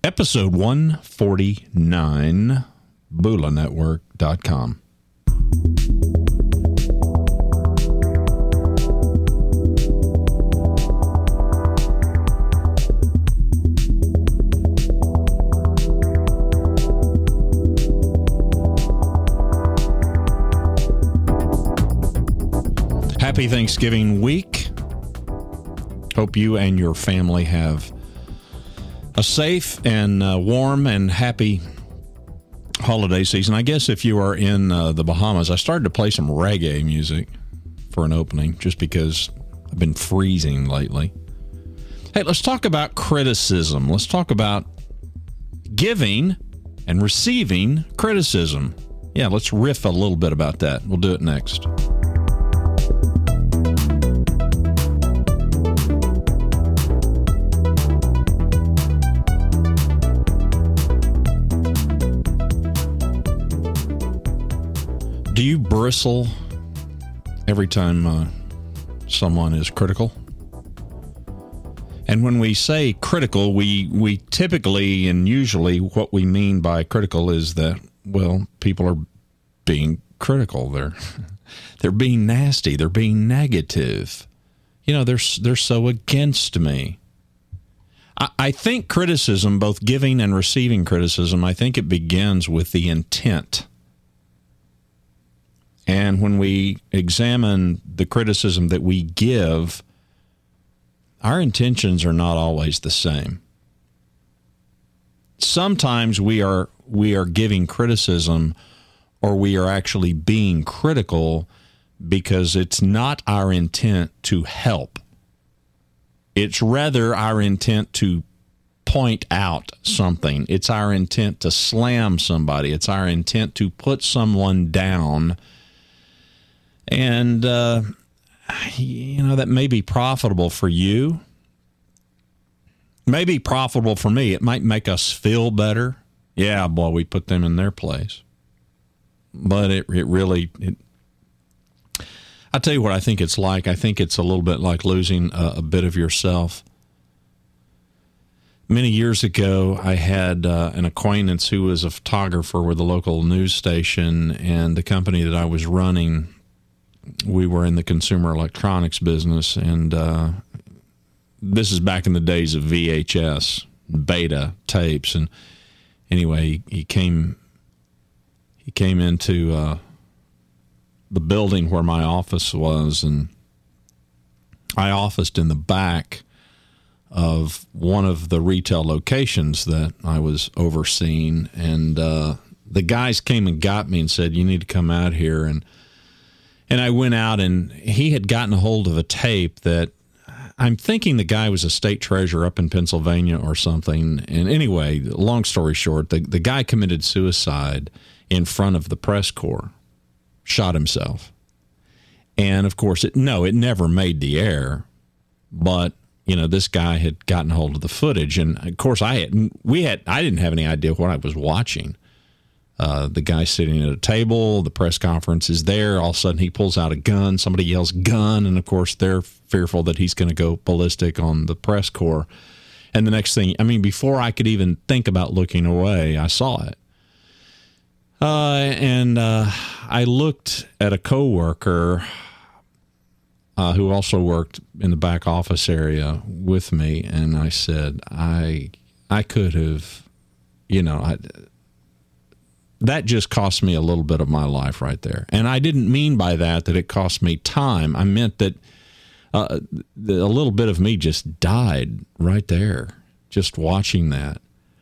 Episode 149, BulaNetwork.com. Happy Thanksgiving week. Hope you and your family have a safe and warm and happy holiday season. I guess if you are in the Bahamas, I started to play some reggae music for an opening just because I've been freezing lately. Hey, let's talk about criticism. Let's talk about giving and receiving criticism. Yeah, let's riff a little bit about that. We'll do it next. Do you bristle every time someone is critical? And when we say critical, we typically and usually what we mean by critical is that, well, people are being critical. They're being nasty. They're being negative. You know, they're so against me. I think criticism, both giving and receiving criticism, I think it begins with the intent. And when we examine the criticism that we give, our intentions are not always the same. Sometimes we are giving criticism, or we are actually being critical because it's not our intent to help. It's rather our intent to point out something. It's our intent to slam somebody. It's our intent to put someone down. And, that may be profitable for you. May be profitable for me. It might make us feel better. Yeah, boy, we put them in their place. But it really, I'll tell you what I think it's like. I think it's a little bit like losing a bit of yourself. Many years ago, I had an acquaintance who was a photographer with a local news station, and the company that I was running, we were in the consumer electronics business, and this is back in the days of VHS, beta tapes. And anyway, he came into the building where my office was, and I officed in the back of one of the retail locations that I was overseeing. And the guys came and got me and said, "You need to come out here." And I went out, and he had gotten a hold of a tape that I'm thinking the guy was a state treasurer up in Pennsylvania or something. And anyway, long story short, the guy committed suicide in front of the press corps, shot himself. And of course, it never made the air. But, this guy had gotten a hold of the footage. And of course, I didn't have any idea what I was watching. The guy sitting at a table, the press conference is there. All of a sudden, he pulls out a gun. Somebody yells gun. And, of course, they're fearful that he's going to go ballistic on the press corps. And the next thing, before I could even think about looking away, I saw it. And I looked at a coworker who also worked in the back office area with me. And I said, I could have, that just cost me a little bit of my life right there. And I didn't mean by that it cost me time. I meant that a little bit of me just died right there, just watching that.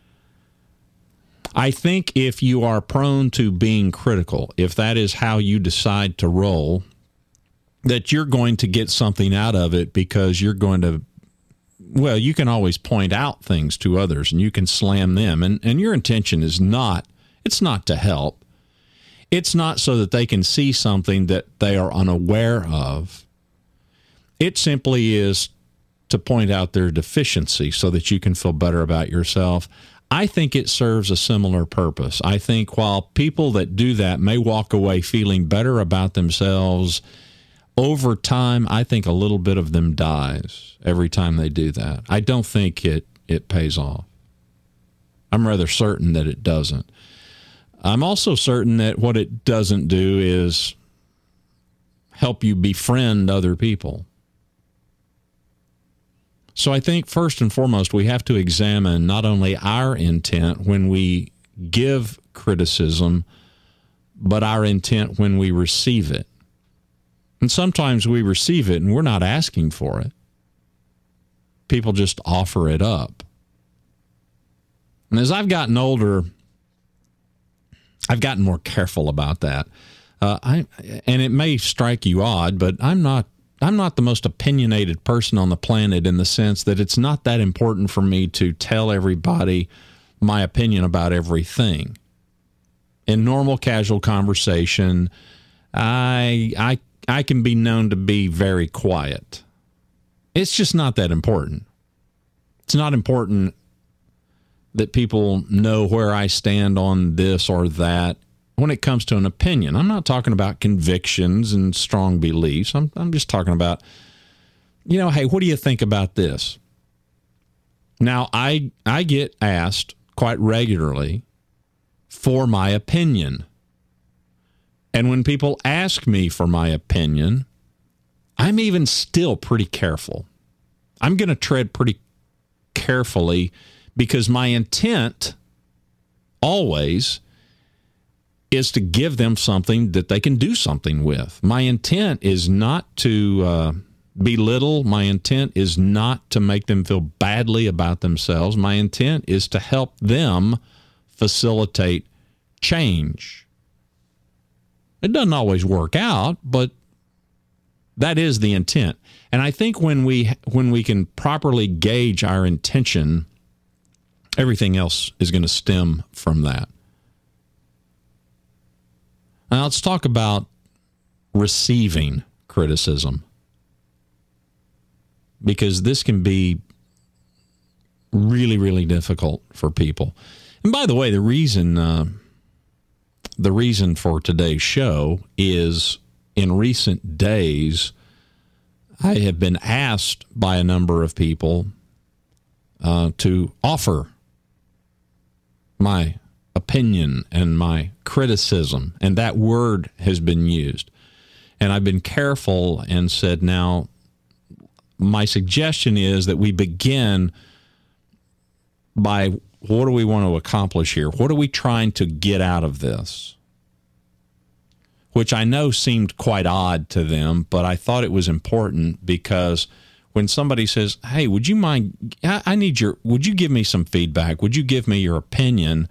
I think if you are prone to being critical, if that is how you decide to roll, that you're going to get something out of it, because you're going to, well, you can always point out things to others and you can slam them. And your intention is not, it's not to help. It's not so that they can see something that they are unaware of. It simply is to point out their deficiency so that you can feel better about yourself. I think it serves a similar purpose. I think while people that do that may walk away feeling better about themselves, over time, I think a little bit of them dies every time they do that. I don't think it pays off. I'm rather certain that it doesn't. I'm also certain that what it doesn't do is help you befriend other people. So I think first and foremost, we have to examine not only our intent when we give criticism, but our intent when we receive it. And sometimes we receive it and we're not asking for it. People just offer it up. And as I've gotten older, I've gotten more careful about that. And it may strike you odd, but I'm not the most opinionated person on the planet, in the sense that it's not that important for me to tell everybody my opinion about everything. In normal casual conversation, I can be known to be very quiet. It's just not that important. It's not important that people know where I stand on this or that when it comes to an opinion. I'm not talking about convictions and strong beliefs. I'm just talking about, hey, what do you think about this? Now, I get asked quite regularly for my opinion. And when people ask me for my opinion, I'm even still pretty careful. I'm going to tread pretty carefully, because my intent always is to give them something that they can do something with. My intent is not to belittle. My intent is not to make them feel badly about themselves. My intent is to help them facilitate change. It doesn't always work out, but that is the intent. And I think when we can properly gauge our intention, everything else is going to stem from that. Now let's talk about receiving criticism, because this can be really, really difficult for people. And by the way, the reason for today's show is, in recent days, I have been asked by a number of people to offer my opinion and my criticism, and that word has been used. And I've been careful and said, now, my suggestion is that we begin by, what do we want to accomplish here? What are we trying to get out of this? Which I know seemed quite odd to them, but I thought it was important, because when somebody says, hey, would you mind, would you give me some feedback? Would you give me your opinion?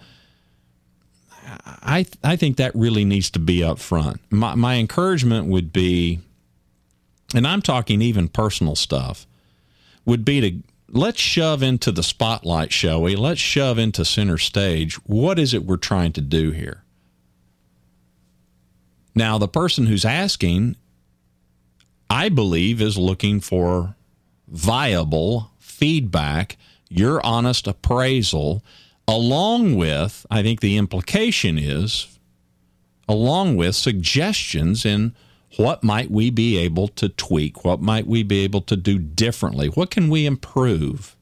I think that really needs to be up front. My encouragement would be, and I'm talking even personal stuff, would be to, let's shove into the spotlight, shall we? Let's shove into center stage. What is it we're trying to do here? Now, the person who's asking, I believe, is looking for viable feedback, your honest appraisal, along with, I think the implication is, along with suggestions in what might we be able to tweak, what might we be able to do differently, what can we improve?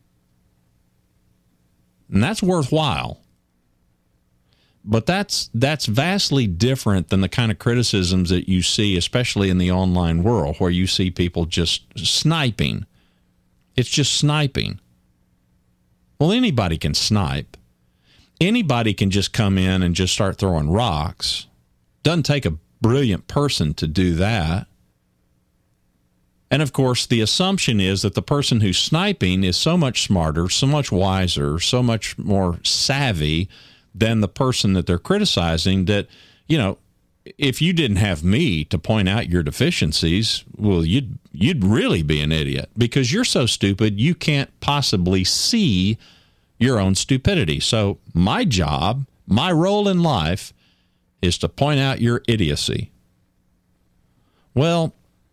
And that's worthwhile. But that's vastly different than the kind of criticisms that you see, especially in the online world, where you see people just sniping. It's just sniping. Well, anybody can snipe. Anybody can just come in and just start throwing rocks. Doesn't take a brilliant person to do that. And of course, the assumption is that the person who's sniping is so much smarter, so much wiser, so much more savvy than the person that they're criticizing, that, if you didn't have me to point out your deficiencies, well, you'd really be an idiot, because you're so stupid you can't possibly see your own stupidity. So my job, my role in life, is to point out your idiocy. Well,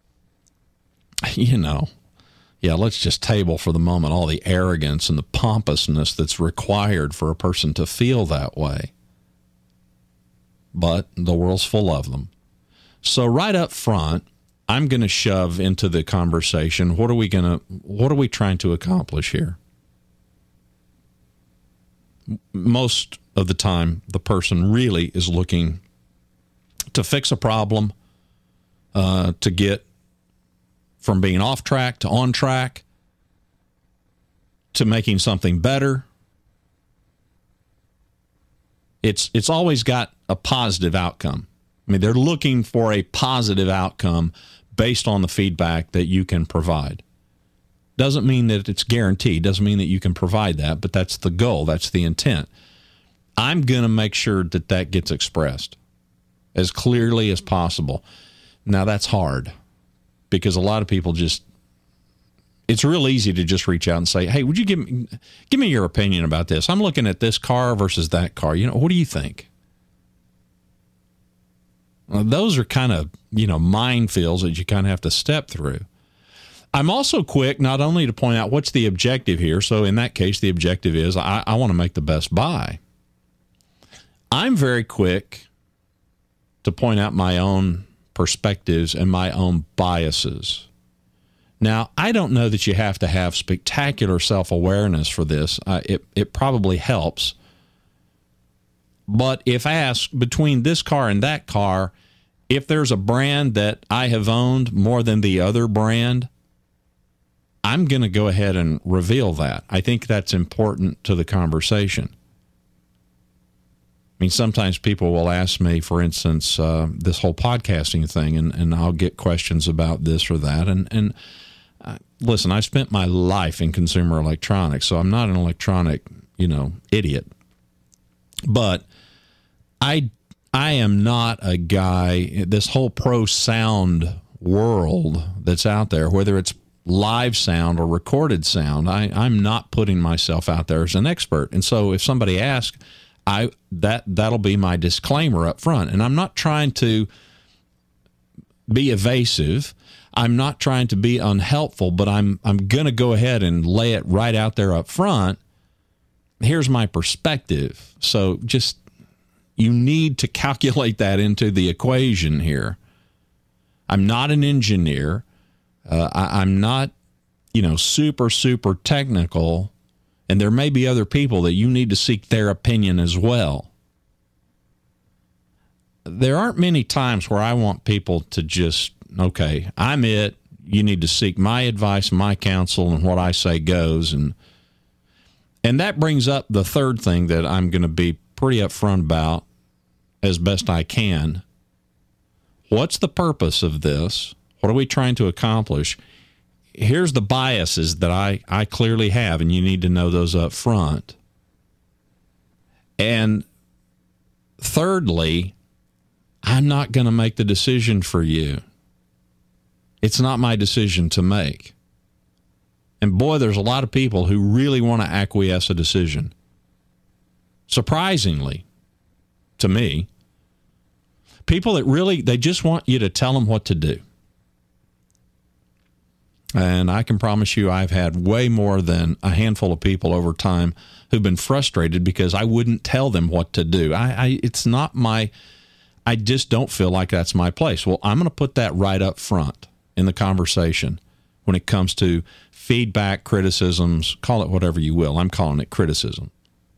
let's just table for the moment all the arrogance and the pompousness that's required for a person to feel that way. But the world's full of them. So right up front, I'm going to shove into the conversation, what are we trying to accomplish here? most of the time, the person really is looking to fix a problem, to get from being off track to on track, to making something better. It's always got a positive outcome. I mean, they're looking for a positive outcome based on the feedback that you can provide. Doesn't mean that it's guaranteed. Doesn't mean that you can provide that, but that's the goal. That's the intent. I'm going to make sure that that gets expressed as clearly as possible. Now, that's hard because a lot of people just, it's real easy to just reach out and say, hey, would you give me your opinion about this? I'm looking at this car versus that car. What do you think? Well, those are kind of, minefields that you kind of have to step through. I'm also quick not only to point out what's the objective here. So in that case, the objective is I want to make the best buy. I'm very quick to point out my own perspectives and my own biases. Now, I don't know that you have to have spectacular self-awareness for this. It probably helps. But if asked between this car and that car, if there's a brand that I have owned more than the other brand, I'm going to go ahead and reveal that. I think that's important to the conversation. I mean, sometimes people will ask me, for instance, this whole podcasting thing, and I'll get questions about this or that. And listen, I spent my life in consumer electronics, so I'm not an electronic, idiot. But I am not a guy, this whole pro sound world that's out there, whether it's live sound or recorded sound, I'm not putting myself out there as an expert. And so if somebody asks, that'll be my disclaimer up front. And I'm not trying to be evasive. I'm not trying to be unhelpful, but I'm going to go ahead and lay it right out there up front. Here's my perspective. So just, you need to calculate that into the equation here. I'm not an engineer. I'm not, super, super technical. And there may be other people that you need to seek their opinion as well. There aren't many times where I want people to just, okay, I'm it. You need to seek my advice, my counsel, and what I say goes. And that brings up the third thing that I'm going to be pretty upfront about as best I can. What's the purpose of this? What are we trying to accomplish? Here's the biases that I clearly have, and you need to know those up front. And thirdly, I'm not going to make the decision for you. It's not my decision to make. And boy, there's a lot of people who really want to acquiesce a decision. Surprisingly, to me, people that really, they just want you to tell them what to do. And I can promise you I've had way more than a handful of people over time who've been frustrated because I wouldn't tell them what to do. It's not my, I just don't feel like that's my place. Well, I'm going to put that right up front in the conversation when it comes to feedback, criticisms, call it whatever you will. I'm calling it criticism.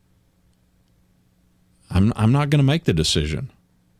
I'm not going to make the decision.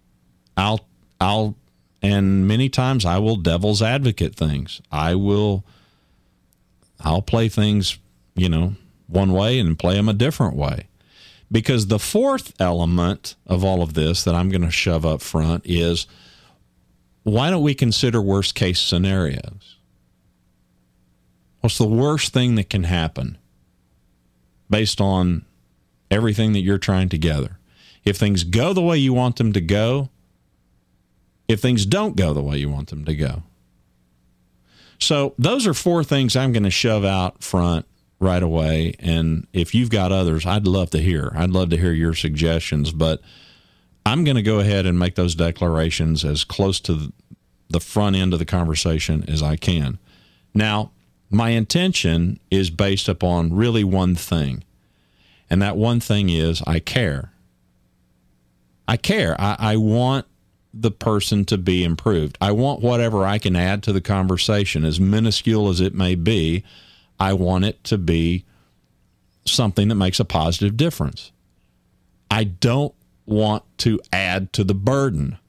And many times I will devil's advocate things. I'll play things, one way and play them a different way. Because the fourth element of all of this that I'm going to shove up front is, why don't we consider worst case scenarios? What's the worst thing that can happen based on everything that you're trying to gather? If things go the way you want them to go, if things don't go the way you want them to go. So those are four things I'm going to shove out front right away. And if you've got others, I'd love to hear. I'd love to hear your suggestions. But I'm going to go ahead and make those declarations as close to the front end of the conversation as I can. Now, my intention is based upon really one thing. And that one thing is I care. I care. I want the person to be improved. I want whatever I can add to the conversation, as minuscule as it may be. I want it to be something that makes a positive difference. I don't want to add to the burden.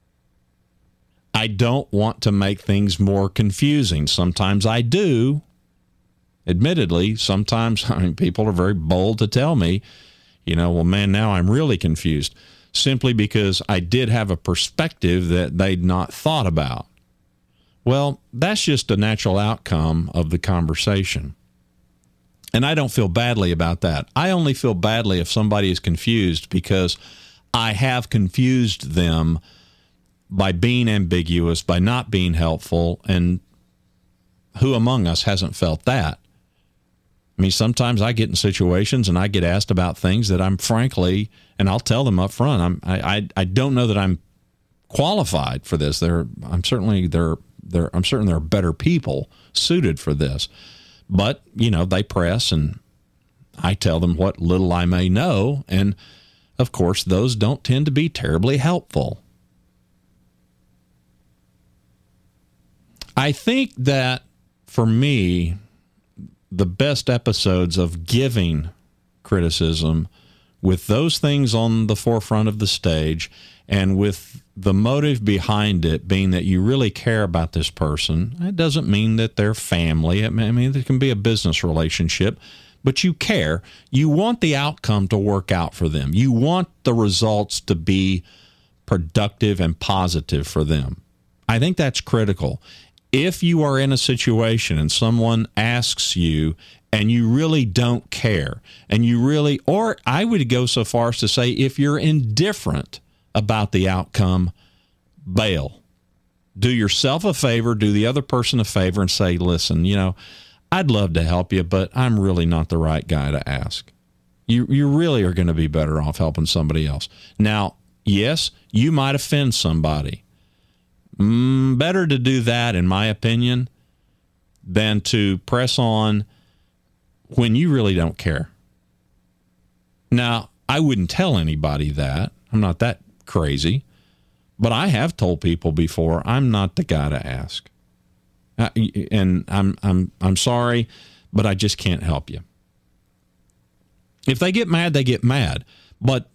I don't want to make things more confusing. Sometimes I do. Admittedly, sometimes people are very bold to tell me, well, man, now I'm really confused, simply because I did have a perspective that they'd not thought about. Well, that's just a natural outcome of the conversation. And I don't feel badly about that. I only feel badly if somebody is confused because I have confused them by being ambiguous, by not being helpful, and who among us hasn't felt that? I mean, sometimes I get in situations and I get asked about things that I'm frankly, and I'll tell them up front, I don't know that I'm qualified for this. I'm certain there are better people suited for this. But, they press and I tell them what little I may know. And of course, those don't tend to be terribly helpful. I think that for me, the best episodes of giving criticism with those things on the forefront of the stage and with the motive behind it being that you really care about this person. It doesn't mean that they're family. I mean, there can be a business relationship, but you care. You want the outcome to work out for them. You want the results to be productive and positive for them. I think that's critical. If you are in a situation and someone asks you and you really don't care, and you really, or I would go so far as to say, if you're indifferent about the outcome, bail. Do yourself a favor, do the other person a favor, and say, listen, I'd love to help you, but I'm really not the right guy to ask. You really are going to be better off helping somebody else. Now, yes, you might offend somebody. Better to do that, in my opinion, than to press on when you really don't care. Now, I wouldn't tell anybody that. I'm not that crazy. But I have told people before, I'm not the guy to ask. And I'm sorry, but I just can't help you. If they get mad, they get mad. But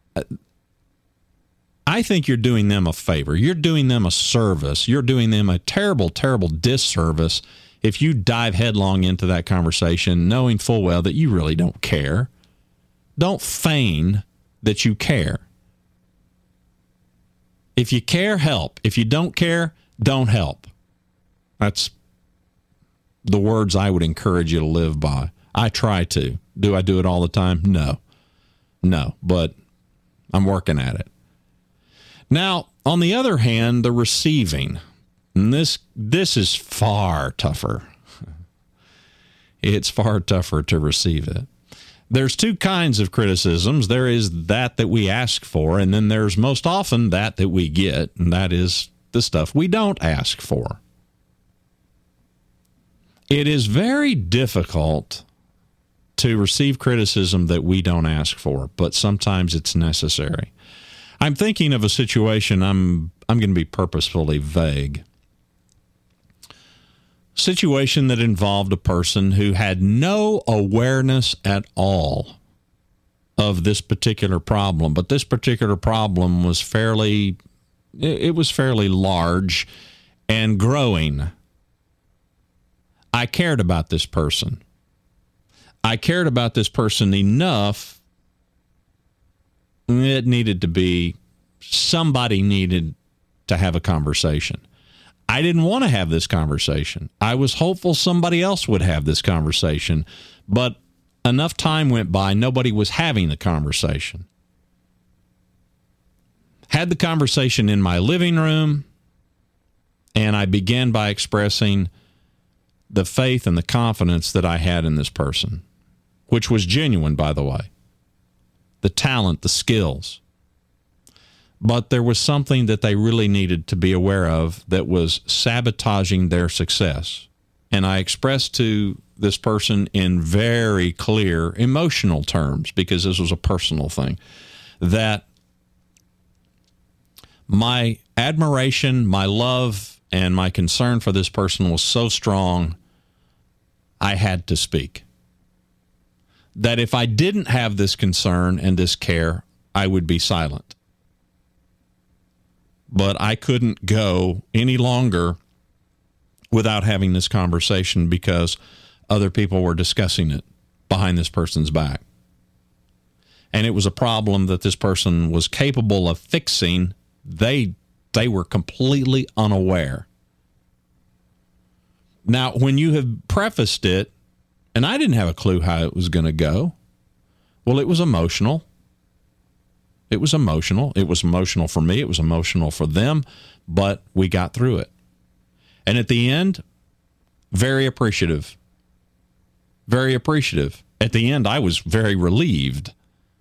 I think you're doing them a favor. You're doing them a service. You're doing them a terrible, terrible disservice if you dive headlong into that conversation knowing full well that you really don't care. Don't feign that you care. If you care, help. If you don't care, don't help. That's the words I would encourage you to live by. I try to. Do I do it all the time? No, but I'm working at it. Now, on the other hand, the receiving. And this is far tougher. It's far tougher to receive it. There's two kinds of criticisms. There is that we ask for, and then there's most often that we get, and that is the stuff we don't ask for. It is very difficult to receive criticism that we don't ask for, but sometimes it's necessary. I'm thinking of a situation, I'm going to be purposefully vague. Situation that involved a person who had no awareness at all of this particular problem, but this particular problem was fairly large and growing. I cared about this person. I cared about this person enough. Somebody needed to have a conversation. I didn't want to have this conversation. I was hopeful somebody else would have this conversation, but enough time went by, nobody was having the conversation. Had the conversation in my living room, and I began by expressing the faith and the confidence that I had in this person, which was genuine, by the way. The talent, the skills. But there was something that they really needed to be aware of that was sabotaging their success. And I expressed to this person in very clear emotional terms, because this was a personal thing, that my admiration, my love, and my concern for this person was so strong, I had to speak. That if I didn't have this concern and this care, I would be silent. But I couldn't go any longer without having this conversation because other people were discussing it behind this person's back. And it was a problem that this person was capable of fixing. They were completely unaware. Now, when you have prefaced it, and I didn't have a clue how it was going to go, well, it was emotional. It was emotional. It was emotional for me. It was emotional for them, but we got through it. And at the end, very appreciative. Very appreciative. At the end, I was very relieved.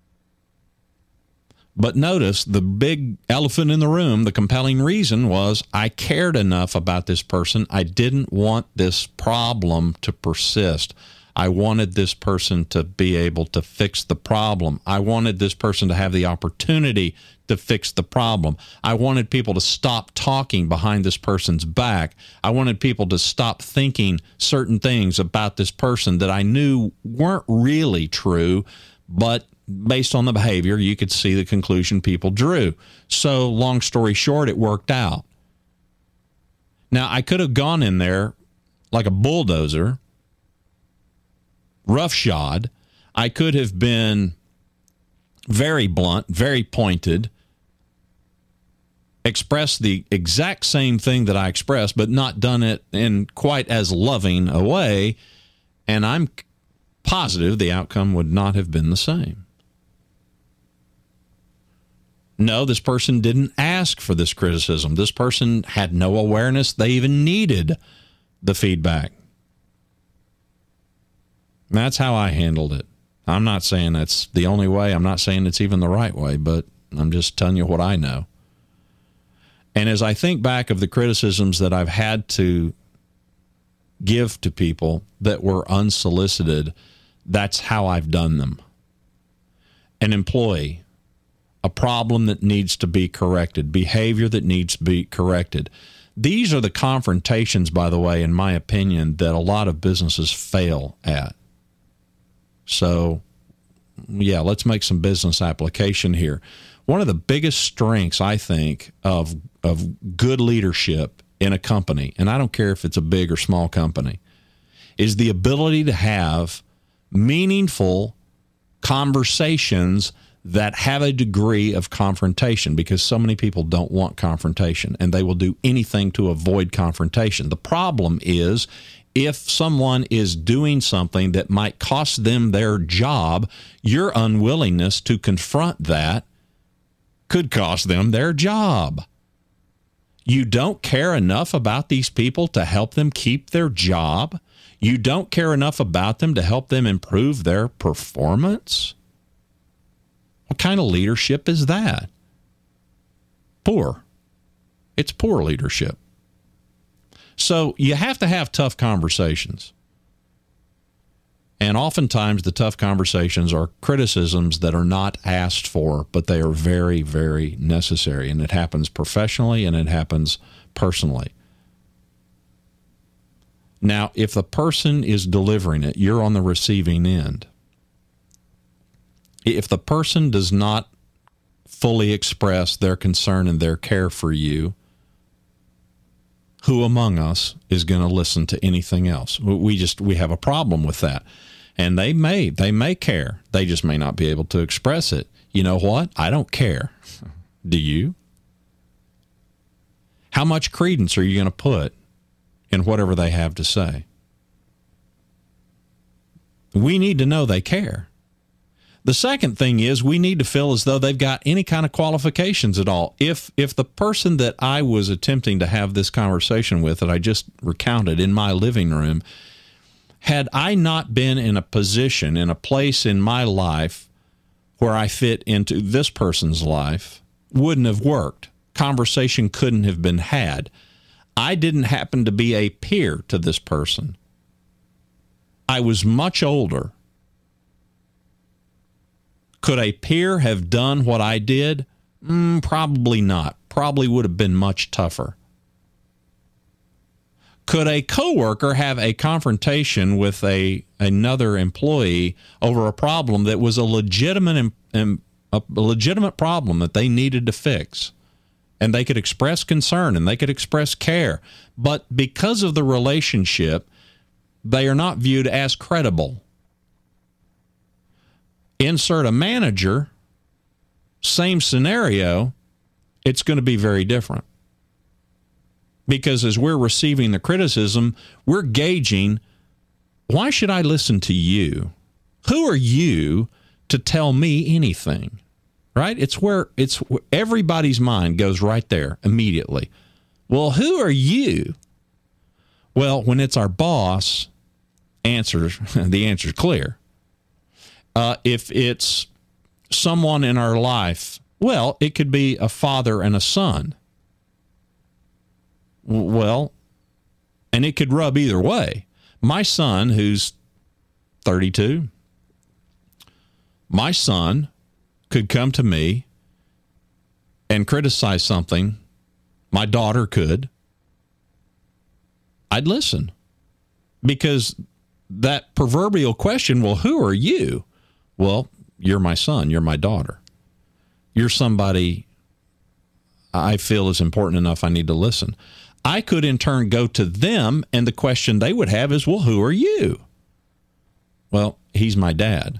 But notice the big elephant in the room, the compelling reason was I cared enough about this person. I didn't want this problem to persist. I wanted this person to be able to fix the problem. I wanted this person to have the opportunity to fix the problem. I wanted people to stop talking behind this person's back. I wanted people to stop thinking certain things about this person that I knew weren't really true, but based on the behavior, you could see the conclusion people drew. So, long story short, it worked out. Now, I could have gone in there like a bulldozer, roughshod. I could have been very blunt, very pointed, expressed the exact same thing that I expressed, but not done it in quite as loving a way, and I'm positive the outcome would not have been the same. No, this person didn't ask for this criticism. This person had no awareness they even needed the feedback. And that's how I handled it. I'm not saying that's the only way. I'm not saying it's even the right way, but I'm just telling you what I know. And as I think back of the criticisms that I've had to give to people that were unsolicited, that's how I've done them. An employee, a problem that needs to be corrected, behavior that needs to be corrected. These are the confrontations, by the way, in my opinion, that a lot of businesses fail at. So, yeah, let's make some business application here. One of the biggest strengths, I think, of good leadership in a company, and I don't care if it's a big or small company, is the ability to have meaningful conversations that have a degree of confrontation, because so many people don't want confrontation and they will do anything to avoid confrontation. The problem is if someone is doing something that might cost them their job, your unwillingness to confront that could cost them their job. You don't care enough about these people to help them keep their job. You don't care enough about them to help them improve their performance. What kind of leadership is that? Poor. It's poor leadership. So you have to have tough conversations. And oftentimes the tough conversations are criticisms that are not asked for, but they are very, very necessary. And it happens professionally and it happens personally. Now, if the person is delivering it, you're on the receiving end. If the person does not fully express their concern and their care for you, who among us is going to listen to anything else? We have a problem with that. And they may care. They just may not be able to express it. You know what? I don't care. Do you? How much credence are you going to put in whatever they have to say? We need to know they care. The second thing is we need to feel as though they've got any kind of qualifications at all. If the person that I was attempting to have this conversation with that I just recounted in my living room, had I not been in a position, in a place in my life where I fit into this person's life, wouldn't have worked. Conversation couldn't have been had. I didn't happen to be a peer to this person. I was much older. Could a peer have done what I did? Probably not. Probably would have been much tougher. Could a coworker have a confrontation with another employee over a problem that was a legitimate a legitimate problem that they needed to fix. And they could express concern and they could express care. But because of the relationship, they are not viewed as credible. Insert a manager, same scenario, it's going to be very different. Because as we're receiving the criticism, we're gauging, why should I listen to you? Who are you to tell me anything? Right? It's where everybody's mind goes right there immediately. Well, who are you? Well, when it's our boss, the answer's clear. If it's someone in our life, well, it could be a father and a son. Well, and it could rub either way. My son, who's 32, my son could come to me and criticize something. My daughter could. I'd listen. Because that proverbial question, well, who are you? Well, you're my son. You're my daughter. You're somebody I feel is important enough I need to listen. I could in turn go to them, and the question they would have is, well, who are you? Well, he's my dad.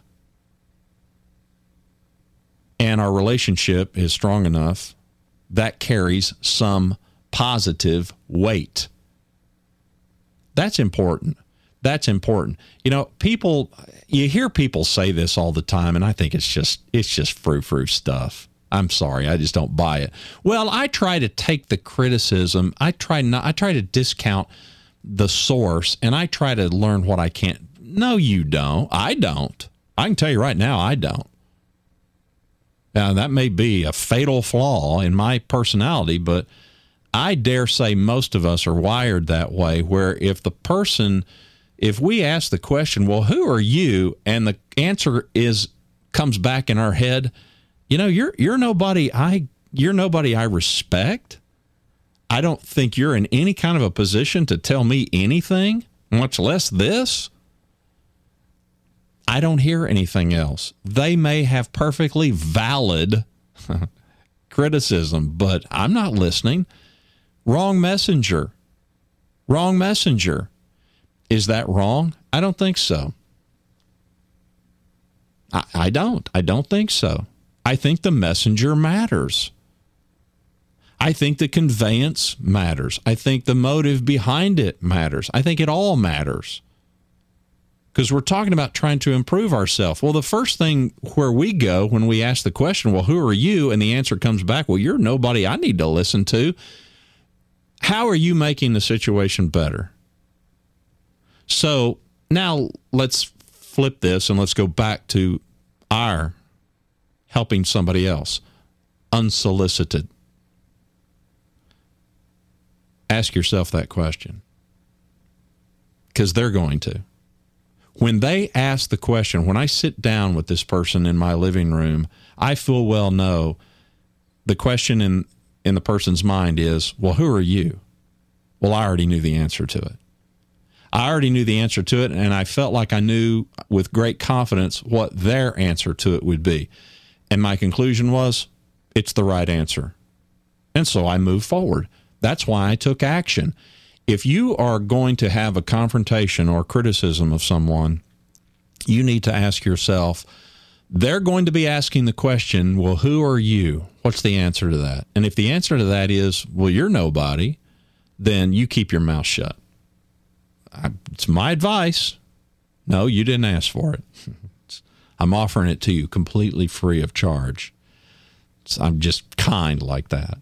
And our relationship is strong enough that carries some positive weight. That's important. That's important. You know, you hear people say this all the time, and I think it's just frou-frou stuff. I'm sorry, I just don't buy it. Well, I try to take the criticism. I try to discount the source, and I try to learn what I can't. No, you don't. I don't. I can tell you right now, I don't. Now, that may be a fatal flaw in my personality, but I dare say most of us are wired that way, where if we ask the question, well, who are you? And the answer comes back in our head, you know, you're nobody I respect. I don't think you're in any kind of a position to tell me anything, much less this. I don't hear anything else. They may have perfectly valid criticism, but I'm not listening. Wrong messenger. Wrong messenger. Is that wrong? I don't think so. I don't think so. I think the messenger matters. I think the conveyance matters. I think the motive behind it matters. I think it all matters. Because we're talking about trying to improve ourselves. Well, the first thing where we go when we ask the question, well, who are you? And the answer comes back, well, you're nobody I need to listen to. How are you making the situation better? So now let's flip this and let's go back to our helping somebody else, unsolicited. Ask yourself that question, because they're going to. When they ask the question, when I sit down with this person in my living room, I full well know the question in the person's mind is, well, who are you? Well, I already knew the answer to it. I already knew the answer to it, and I felt like I knew with great confidence what their answer to it would be. And my conclusion was, it's the right answer. And so I moved forward. That's why I took action. If you are going to have a confrontation or criticism of someone, you need to ask yourself, they're going to be asking the question, well, who are you? What's the answer to that? And if the answer to that is, well, you're nobody, then you keep your mouth shut. It's my advice. No, you didn't ask for it. I'm offering it to you completely free of charge. I'm just kind like that.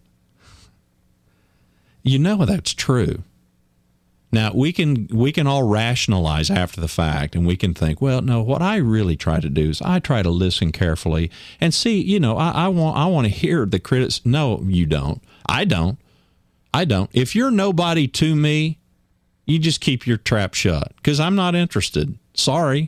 You know that's true. Now, we can all rationalize after the fact, and we can think, well, no, what I really try to do is I try to listen carefully and see, you know, I want to hear the critics. No, you don't. I don't. If you're nobody to me, you just keep your trap shut, because I'm not interested. Sorry.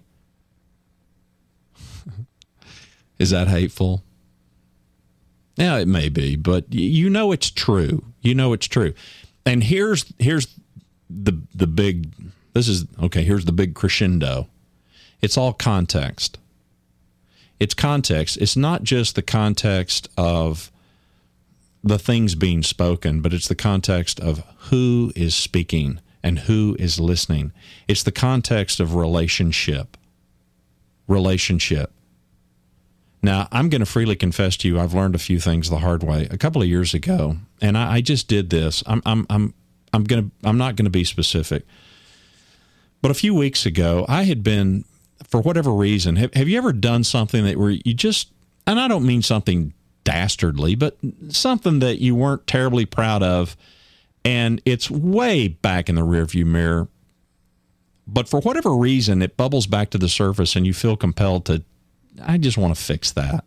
Is that hateful? Yeah, it may be, but you know it's true. You know it's true. And here's the big, here's the big crescendo. It's all context. It's context. It's not just the context of the things being spoken, but it's the context of who is speaking and who is listening. It's the context of relationship. Relationship. Now, I'm going to freely confess to you, I've learned a few things the hard way. A couple of years ago, and I just did this. I'm not going to be specific, but a few weeks ago, I had been, for whatever reason, have you ever done something that where you just, and I don't mean something dastardly, but something that you weren't terribly proud of, and it's way back in the rearview mirror, but for whatever reason, it bubbles back to the surface, and you feel compelled to, I just want to fix that.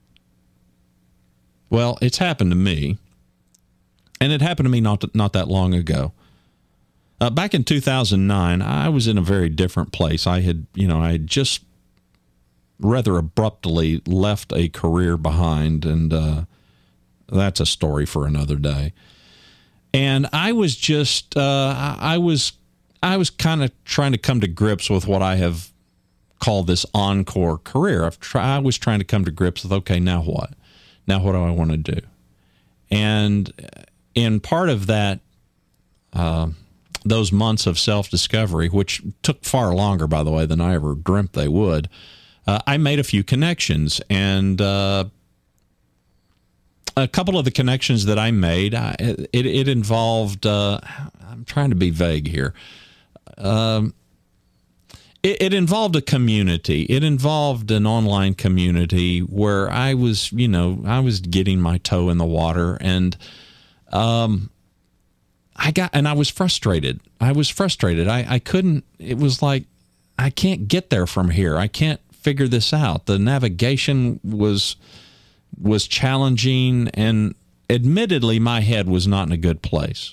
Well, it's happened to me, and it happened to me not that long ago. Back in 2009, I was in a very different place. I had just rather abruptly left a career behind, and that's a story for another day. And I was just, I was kind of trying to come to grips with what I have called this encore career. I was trying to come to grips with, okay, now what? Now what do I want to do? And in part of that, those months of self-discovery, which took far longer, by the way, than I ever dreamt they would, I made a few connections, and a couple of the connections that I made, it involved, I'm trying to be vague here, it involved a community. It involved an online community where I was getting my toe in the water, and I was frustrated. I couldn't, it was like, I can't get there from here. I can't figure this out. The navigation was challenging, and admittedly, my head was not in a good place.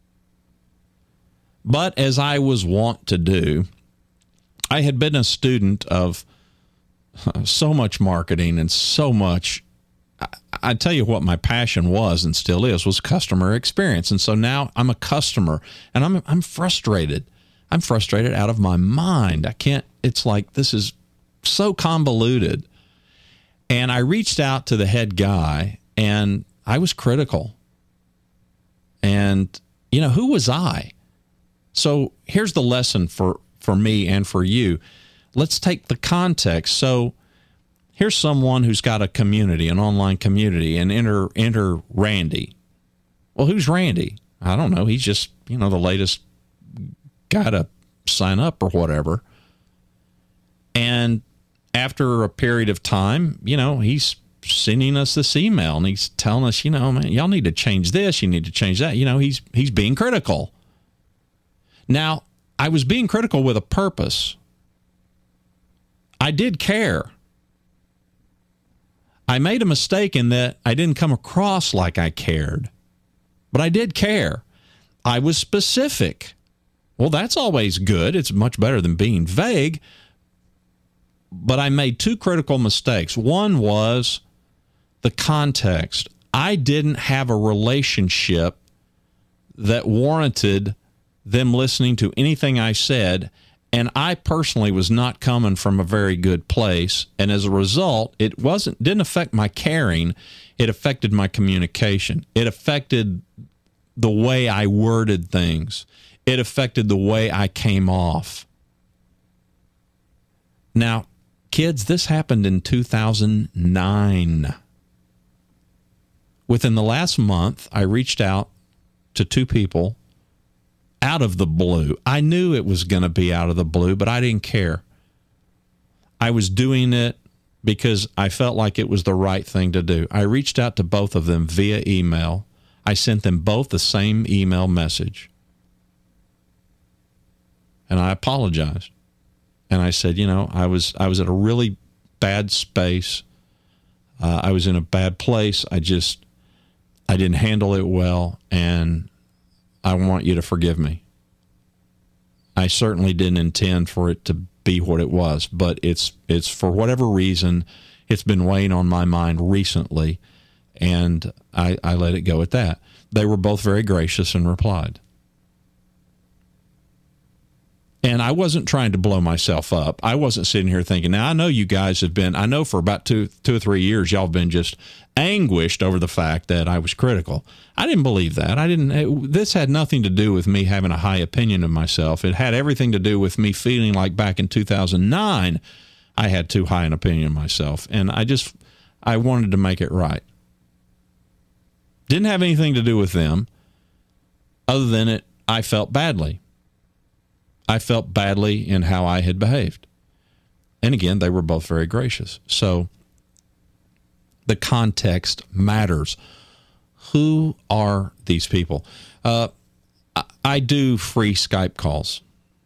But as I was wont to do, I had been a student of so much marketing and so much. I tell you what my passion was and still is, was customer experience. And so now I'm a customer, and I'm frustrated. I'm frustrated out of my mind. I can't, it's like, this is so convoluted. And I reached out to the head guy, and I was critical. And, who was I? So here's the lesson for me and for you. Let's take the context. So here's someone who's got a community, an online community, and enter Randy. Well, who's Randy? I don't know. He's just, the latest guy to sign up or whatever. And after a period of time, he's sending us this email, and he's telling us, man, y'all need to change this. You need to change that. He's being critical. Now, I was being critical with a purpose. I did care. I made a mistake in that I didn't come across like I cared, but I did care. I was specific. Well, that's always good. It's much better than being vague. But I made two critical mistakes. One was the context. I didn't have a relationship that warranted them listening to anything I said, and I personally was not coming from a very good place, and as a result, it didn't affect my caring, it affected my communication. It affected the way I worded things. It affected the way I came off. Now, kids, this happened in 2009. Within the last month, I reached out to two people out of the blue. I knew it was going to be out of the blue, but I didn't care. I was doing it because I felt like it was the right thing to do. I reached out to both of them via email. I sent them both the same email message. And I apologized. And I said, I was at a really bad space. I was in a bad place. I didn't handle it well, and I want you to forgive me. I certainly didn't intend for it to be what it was, but it's for whatever reason, it's been weighing on my mind recently, and I let it go at that. They were both very gracious and replied. And I wasn't trying to blow myself up. I wasn't sitting here thinking, now I know you guys have been, I know for about two or 3 years, y'all have been just anguished over the fact that I was critical. I didn't believe that. This had nothing to do with me having a high opinion of myself. It had everything to do with me feeling like back in 2009, I had too high an opinion of myself. And I wanted to make it right. Didn't have anything to do with them other than I felt badly. I felt badly in how I had behaved. And again, they were both very gracious. So the context matters. Who are these people? I do free Skype calls.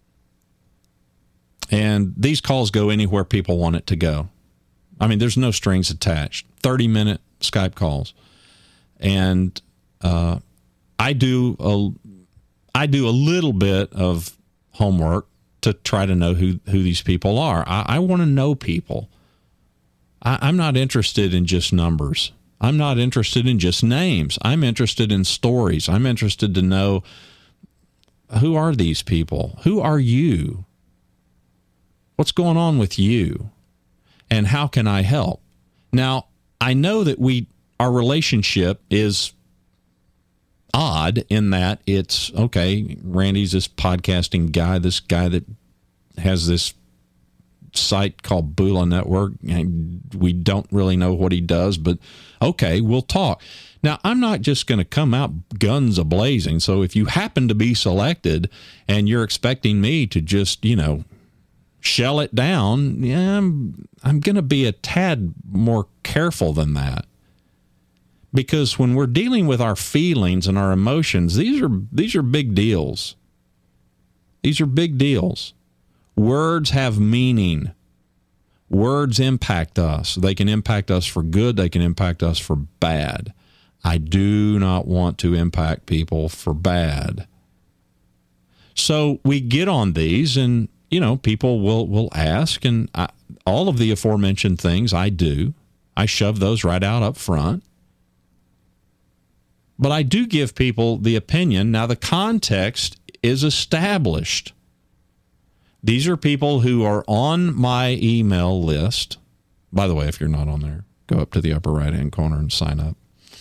And these calls go anywhere people want it to go. I mean, there's no strings attached. 30-minute Skype calls. And I do a little bit of homework to try to know who these people are. I want to know people. I'm not interested in just numbers. I'm not interested in just names. I'm interested in stories. I'm interested to know, who are these people? Who are you? What's going on with you? And how can I help? Now, I know that our relationship is odd in that it's, okay, Randy's this podcasting guy, this guy that has this site called Bula Network. We don't really know what he does, but okay, we'll talk. Now, I'm not just going to come out guns a-blazing. So if you happen to be selected and you're expecting me to just, shell it down, yeah, I'm going to be a tad more careful than that. Because when we're dealing with our feelings and our emotions, these are big deals. These are big deals. Words have meaning. Words impact us. They can impact us for good. They can impact us for bad. I do not want to impact people for bad. So we get on these and, people will ask, and all of the aforementioned things I do. I shove those right out up front. But I do give people the opinion. Now, the context is established. These are people who are on my email list. By the way, if you're not on there, go up to the upper right-hand corner and sign up.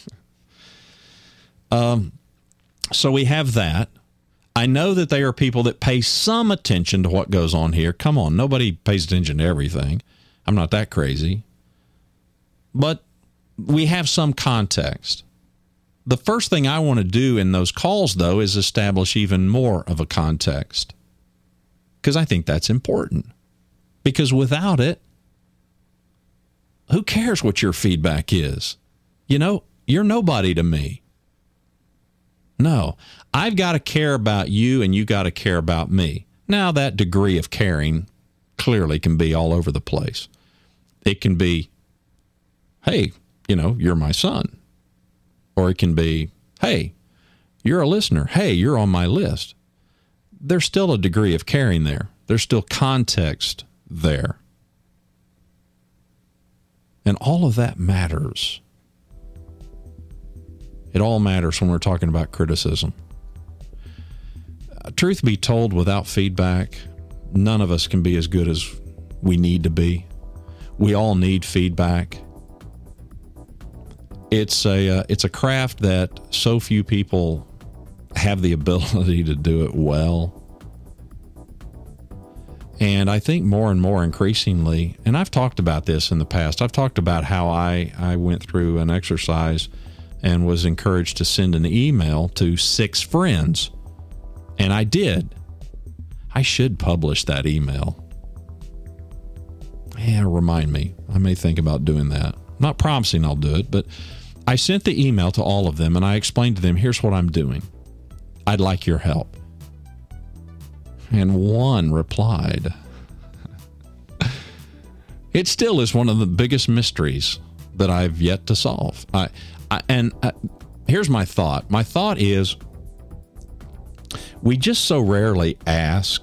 So we have that. I know that they are people that pay some attention to what goes on here. Come on, nobody pays attention to everything. I'm not that crazy. But we have some context. The first thing I want to do in those calls, though, is establish even more of a context. Because I think that's important. Because without it, who cares what your feedback is? You're nobody to me. No, I've got to care about you and you got to care about me. Now, that degree of caring clearly can be all over the place. It can be, hey, you're my son. Or it can be, hey, you're a listener. Hey, you're on my list. There's still a degree of caring there. There's still context there. And all of that matters. It all matters when we're talking about criticism. Truth be told, without feedback, none of us can be as good as we need to be. We all need feedback. It's a craft that so few people have the ability to do it well. And I think more and more increasingly, and I've talked about this in the past, I've talked about how I went through an exercise and was encouraged to send an email to 6 friends. And I did. I should publish that email. Yeah, remind me. I may think about doing that. I'm not promising I'll do it, but I sent the email to all of them and I explained to them, here's what I'm doing. I'd like your help. And one replied. It still is one of the biggest mysteries that I've yet to solve. Here's my thought. My thought is, we just so rarely ask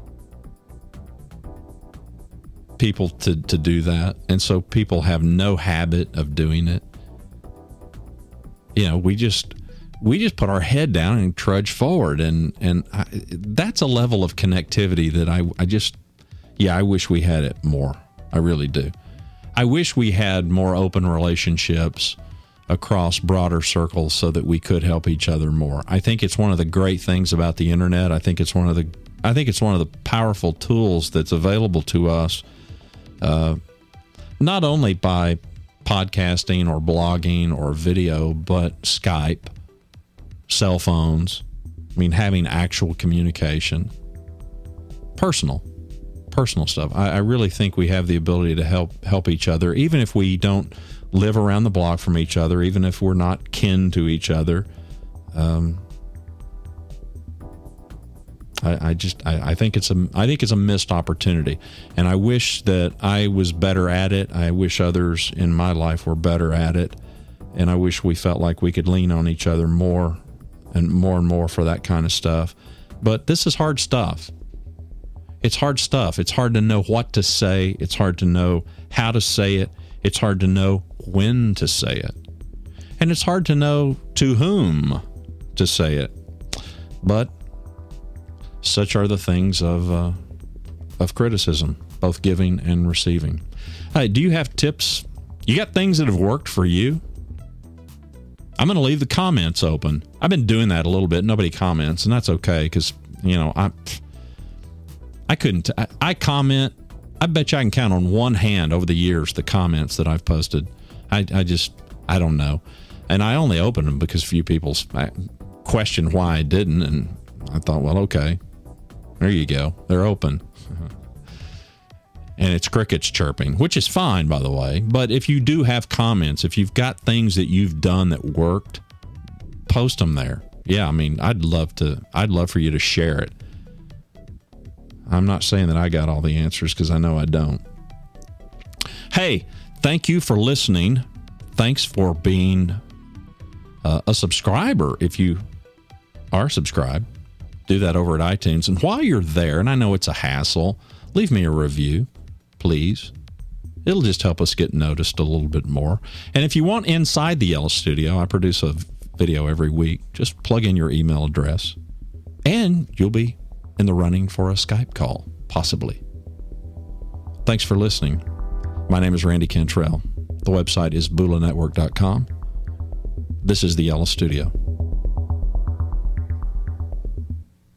people to do that. And so people have no habit of doing it. We we just put our head down and trudge forward. And that's a level of connectivity that I wish we had it more. I really do. I wish we had more open relationships across broader circles so that we could help each other more. I think it's one of the great things about the internet. I think it's one of the powerful tools that's available to us, not only by podcasting or blogging or video, but Skype, cell phones. I mean, having actual communication, personal stuff. I really think we have the ability to help each other, even if we don't live around the block from each other, even if we're not kin to each other. I think it's a missed opportunity, and I wish that I was better at it. I wish others in my life were better at it, and I wish we felt like we could lean on each other more and more for that kind of stuff. But this is hard stuff. It's hard stuff. It's hard to know what to say. It's hard to know how to say it. It's hard to know when to say it. And it's hard to know to whom to say it. But such are the things of criticism, both giving and receiving. Hey, do you have tips? You got things that have worked for you? I'm going to leave the comments open. I've been doing that a little bit. Nobody comments, and that's okay, because, I comment. I bet you I can count on one hand over the years the comments that I've posted. I don't know. And I only opened them because a few people questioned why I didn't, and I thought, well, okay, there you go. They're open. And it's crickets chirping, which is fine, by the way. But if you do have comments, if you've got things that you've done that worked, post them there. Yeah, I mean, I'd love for you to share it. I'm not saying that I got all the answers, because I know I don't. Hey, thank you for listening. Thanks for being a subscriber. If you are subscribed, do that over at iTunes. And while you're there, and I know it's a hassle, leave me a review, please. It'll just help us get noticed a little bit more. And if you want inside the Yellow Studio, I produce a video every week. Just plug in your email address, and you'll be in the running for a Skype call, possibly. Thanks for listening. My name is Randy Cantrell. The website is BulaNetwork.com. This is the Yellow Studio.